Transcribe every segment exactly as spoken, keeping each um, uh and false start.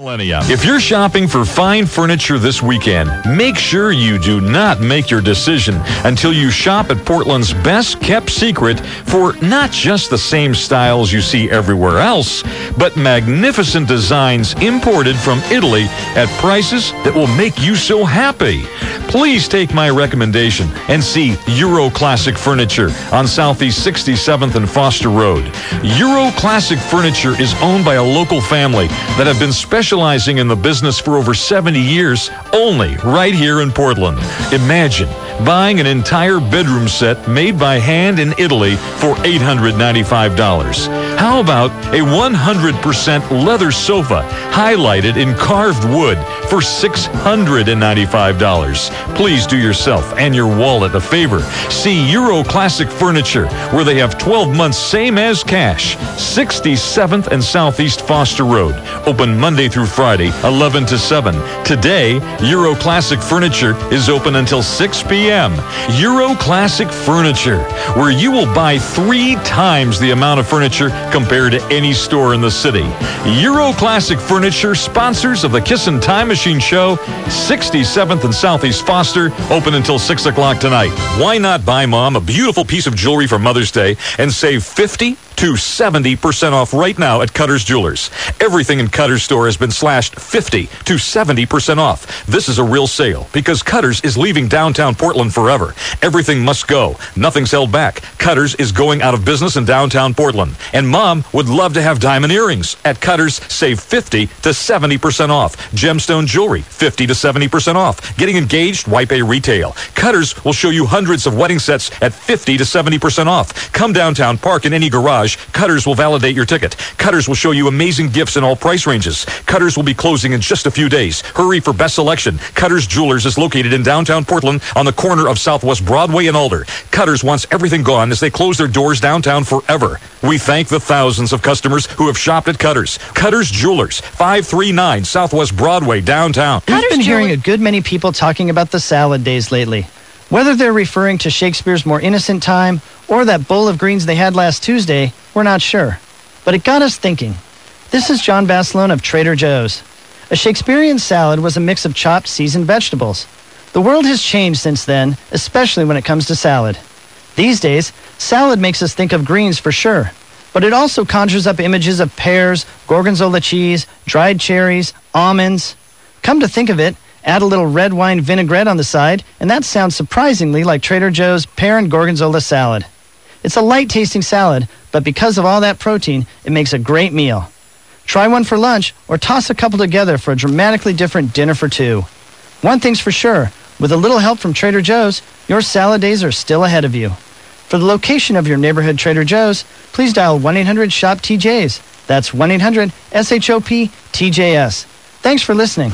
Millennia. If you're shopping for fine furniture this weekend, make sure you do not make your decision until you shop at Portland's best kept secret for not just the same styles you see everywhere else, but magnificent designs imported from Italy at prices that will make you so happy. Please take my recommendation and see Euro Classic Furniture on Southeast sixty-seventh and Foster Road. Euro Classic Furniture is owned by a local family that have been specializing in the business for over seventy years, only right here in Portland. Imagine buying an entire bedroom set made by hand in Italy for eight hundred ninety-five dollars. How about a one hundred percent leather sofa highlighted in carved wood for six hundred ninety-five dollars? Please do yourself and your wallet a favor. See Euro Classic Furniture, where they have twelve months same as cash. sixty-seventh and Southeast Foster Road. Open Monday through Friday, eleven to seven. Today, Euro Classic Furniture is open until six p.m. Euro Classic Furniture, where you will buy three times the amount of furniture compared to any store in the city. Euro Classic Furniture, sponsors of the Kissin' Time Machine Show, sixty-seventh and Southeast Foster, open until six o'clock tonight. Why not buy Mom a beautiful piece of jewelry for Mother's Day and save fifty to seventy percent off right now at Cutter's Jewelers? Everything in Cutter's store has been slashed fifty to seventy percent off. This is a real sale because Cutter's is leaving downtown Portland forever. Everything must go. Nothing's held back. Cutter's is going out of business in downtown Portland. And Mom would love to have diamond earrings. At Cutter's, save fifty to seventy percent off. Gemstone jewelry, fifty to seventy percent off. Getting engaged, Y P A Retail. Cutter's will show you hundreds of wedding sets at fifty to seventy percent off. Come downtown, park in any garage. Cutter's will validate your ticket. Cutter's will show you amazing gifts in all price ranges. Cutter's will be closing in just a few days. Hurry for best selection. Cutter's Jewelers is located in downtown Portland on the corner of Southwest Broadway and Alder. Cutter's wants everything gone as they close their doors downtown forever. We thank the thousands of customers who have shopped at Cutter's. Cutter's Jewelers, five three nine Southwest Broadway, downtown. I've been hearing a good many people talking about the salad days lately. Whether they're referring to Shakespeare's More Innocent Time or that bowl of greens they had last Tuesday, we're not sure. But it got us thinking. This is John Basilone of Trader Joe's. A Shakespearean salad was a mix of chopped seasoned vegetables. The world has changed since then, especially when it comes to salad. These days, salad makes us think of greens for sure, but it also conjures up images of pears, gorgonzola cheese, dried cherries, almonds. Come to think of it, add a little red wine vinaigrette on the side, and that sounds surprisingly like Trader Joe's pear and gorgonzola salad. It's a light-tasting salad, but because of all that protein, it makes a great meal. Try one for lunch, or toss a couple together for a dramatically different dinner for two. One thing's for sure, with a little help from Trader Joe's, your salad days are still ahead of you. For the location of your neighborhood Trader Joe's, please dial one eight hundred shop T J's. That's one eight hundred S H O P T J S. Thanks for listening.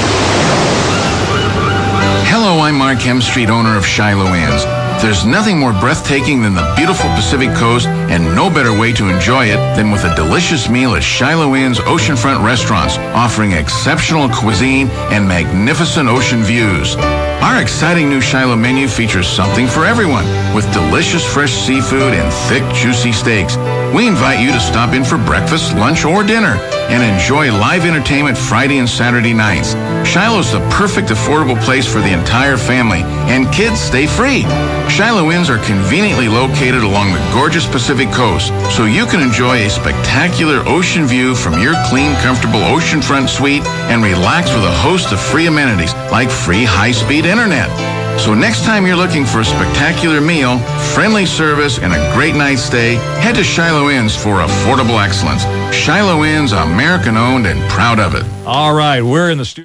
Hello, I'm Mark Hemstreet, owner of Shiloh Inns. There's nothing more breathtaking than the beautiful Pacific Coast, and no better way to enjoy it than with a delicious meal at Shiloh Inn's oceanfront restaurants, offering exceptional cuisine and magnificent ocean views. Our exciting new Shiloh menu features something for everyone, with delicious fresh seafood and thick, juicy steaks. We invite you to stop in for breakfast, lunch, or dinner and enjoy live entertainment Friday and Saturday nights. Shiloh's the perfect affordable place for the entire family, and kids stay free. Shiloh Inns are conveniently located along the gorgeous Pacific Coast, so you can enjoy a spectacular ocean view from your clean, comfortable oceanfront suite and relax with a host of free amenities like free high-speed internet. So next time you're looking for a spectacular meal, friendly service, and a great night's stay, head to Shiloh Inns for affordable excellence. Shiloh Inns, American-owned and proud of it. All right, we're in the studio.